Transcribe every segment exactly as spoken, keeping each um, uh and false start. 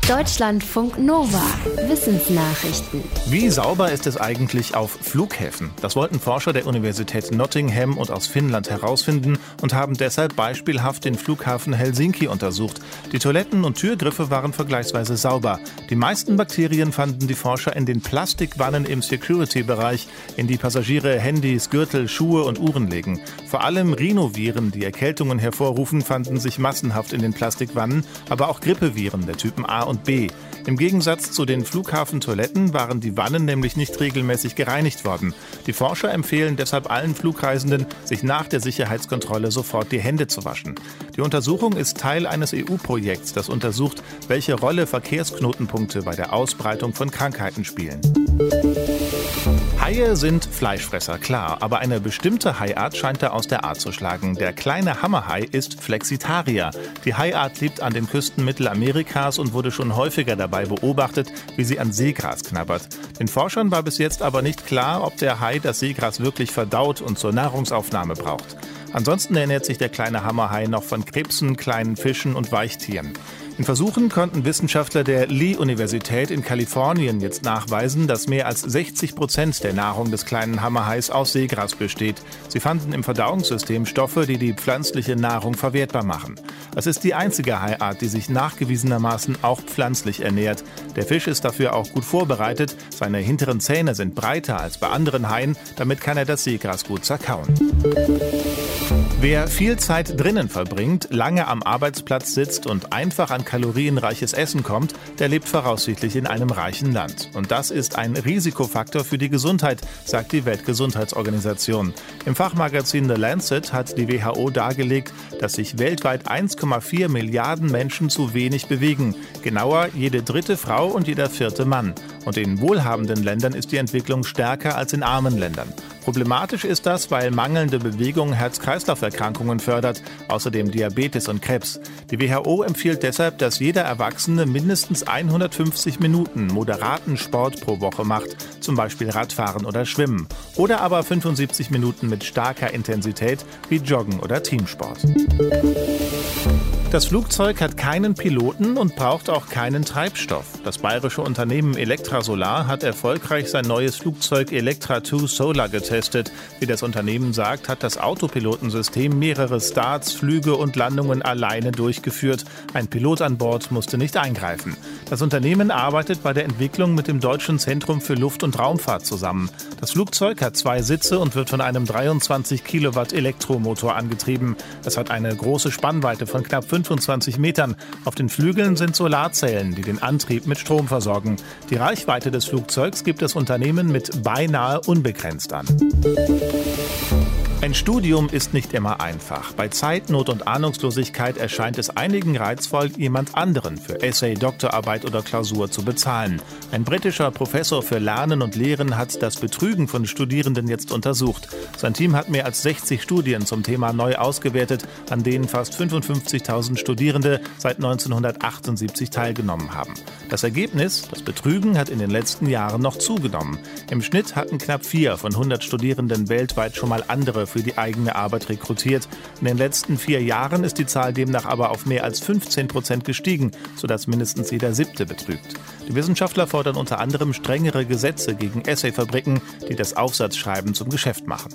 Deutschlandfunk Nova. Wissensnachrichten. Wie sauber ist es eigentlich auf Flughäfen? Das wollten Forscher der Universität Nottingham und aus Finnland herausfinden und haben deshalb beispielhaft den Flughafen Helsinki untersucht. Die Toiletten und Türgriffe waren vergleichsweise sauber. Die meisten Bakterien fanden die Forscher in den Plastikwannen im Security-Bereich, in die Passagiere Handys, Gürtel, Schuhe und Uhren legen. Vor allem Rhinoviren, die Erkältungen hervorrufen, fanden sich massenhaft in den Plastikwannen, aber auch Grippeviren der Typen A und B. Im Gegensatz zu den Flughafentoiletten waren die Wannen nämlich nicht regelmäßig gereinigt worden. Die Forscher empfehlen deshalb allen Flugreisenden, sich nach der Sicherheitskontrolle sofort die Hände zu waschen. Die Untersuchung ist Teil eines E U-Projekts, das untersucht, welche Rolle Verkehrsknotenpunkte bei der Ausbreitung von Krankheiten spielen. Haie sind Fleischfresser, klar, aber eine bestimmte Haiart scheint da aus der Art zu schlagen. Der kleine Hammerhai ist Flexitarier. Die Haiart lebt an den Küsten Mittelamerikas und wurde schon häufiger dabei beobachtet, wie sie an Seegras knabbert. Den Forschern war bis jetzt aber nicht klar, ob der Hai das Seegras wirklich verdaut und zur Nahrungsaufnahme braucht. Ansonsten ernährt sich der kleine Hammerhai noch von Krebsen, kleinen Fischen und Weichtieren. In Versuchen konnten Wissenschaftler der Lee-Universität in Kalifornien jetzt nachweisen, dass mehr als sechzig Prozent der Nahrung des kleinen Hammerhais aus Seegras besteht. Sie fanden im Verdauungssystem Stoffe, die die pflanzliche Nahrung verwertbar machen. Es ist die einzige Haiart, die sich nachgewiesenermaßen auch pflanzlich ernährt. Der Fisch ist dafür auch gut vorbereitet. Seine hinteren Zähne sind breiter als bei anderen Haien, damit kann er das Seegras gut zerkauen. Wer viel Zeit drinnen verbringt, lange am Arbeitsplatz sitzt und einfach an kalorienreiches Essen kommt, der lebt voraussichtlich in einem reichen Land. Und das ist ein Risikofaktor für die Gesundheit, sagt die Weltgesundheitsorganisation. Im Fachmagazin The Lancet hat die W H O dargelegt, dass sich weltweit eins Komma vier Milliarden Menschen zu wenig bewegen. Genauer jede dritte Frau und jeder vierte Mann. Und in wohlhabenden Ländern ist die Entwicklung stärker als in armen Ländern. Problematisch ist das, weil mangelnde Bewegung Herz-Kreislauf-Erkrankungen fördert, außerdem Diabetes und Krebs. Die W H O empfiehlt deshalb, dass jeder Erwachsene mindestens hundertfünfzig Minuten moderaten Sport pro Woche macht, zum Beispiel Radfahren oder Schwimmen. Oder aber fünfundsiebzig Minuten mit starker Intensität wie Joggen oder Teamsport. Das Flugzeug hat keinen Piloten und braucht auch keinen Treibstoff. Das bayerische Unternehmen Electra-Solar hat erfolgreich sein neues Flugzeug Electra zwei Solar getestet. Wie das Unternehmen sagt, hat das Autopilotensystem mehrere Starts, Flüge und Landungen alleine durchgeführt. Ein Pilot an Bord musste nicht eingreifen. Das Unternehmen arbeitet bei der Entwicklung mit dem Deutschen Zentrum für Luft- und Raumfahrt zusammen. Das Flugzeug hat zwei Sitze und wird von einem dreiundzwanzig Kilowatt Elektromotor angetrieben. Es hat eine große Spannweite von knapp fünfundzwanzig Metern. Auf den Flügeln sind Solarzellen, die den Antrieb mit Strom versorgen. Die Reichweite des Flugzeugs gibt das Unternehmen mit beinahe unbegrenzt an. Ein Studium ist nicht immer einfach. Bei Zeitnot und Ahnungslosigkeit erscheint es einigen reizvoll, jemand anderen für Essay, Doktorarbeit oder Klausur zu bezahlen. Ein britischer Professor für Lernen und Lehren hat das Betrügen von Studierenden jetzt untersucht. Sein Team hat mehr als sechzig Studien zum Thema neu ausgewertet, an denen fast fünfundfünfzigtausend Studierende seit neunzehnhundertachtundsiebzig teilgenommen haben. Das Ergebnis? Das Betrügen hat in den letzten Jahren noch zugenommen. Im Schnitt hatten knapp vier von hundert Studierenden weltweit schon mal andere für die eigene Arbeit rekrutiert. In den letzten vier Jahren ist die Zahl demnach aber auf mehr als fünfzehn Prozent gestiegen, sodass mindestens jeder Siebte betrügt. Die Wissenschaftler fordern unter anderem strengere Gesetze gegen Essayfabriken, die das Aufsatzschreiben zum Geschäft machen.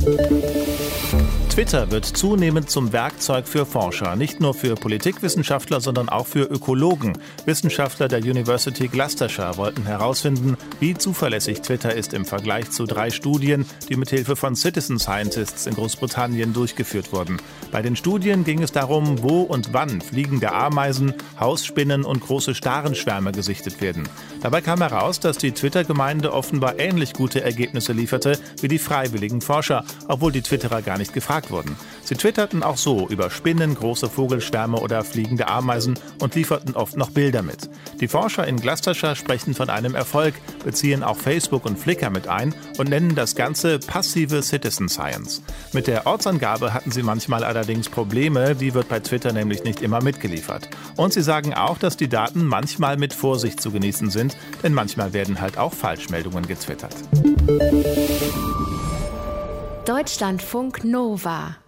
Twitter wird zunehmend zum Werkzeug für Forscher, nicht nur für Politikwissenschaftler, sondern auch für Ökologen. Wissenschaftler der University Gloucestershire wollten herausfinden, wie zuverlässig Twitter ist im Vergleich zu drei Studien, die mithilfe von Citizen Scientists in Großbritannien durchgeführt wurden. Bei den Studien ging es darum, wo und wann fliegende Ameisen, Hausspinnen und große Starenschwärme gesichtet werden. Dabei kam heraus, dass die Twitter-Gemeinde offenbar ähnlich gute Ergebnisse lieferte wie die freiwilligen Forscher, obwohl die Twitterer gar nicht gefragt wurden. Sie twitterten auch so über Spinnen, große Vogelschwärme oder fliegende Ameisen und lieferten oft noch Bilder mit. Die Forscher in Gloucestershire sprechen von einem Erfolg, beziehen auch Facebook und Flickr mit ein und nennen das Ganze passive Citizen Science. Mit der Ortsangabe hatten sie manchmal allerdings Probleme, die wird bei Twitter nämlich nicht immer mitgeliefert. Und sie sagen auch, dass die Daten manchmal mit Vorsicht zu genießen sind, denn manchmal werden halt auch Falschmeldungen getwittert. Deutschlandfunk Nova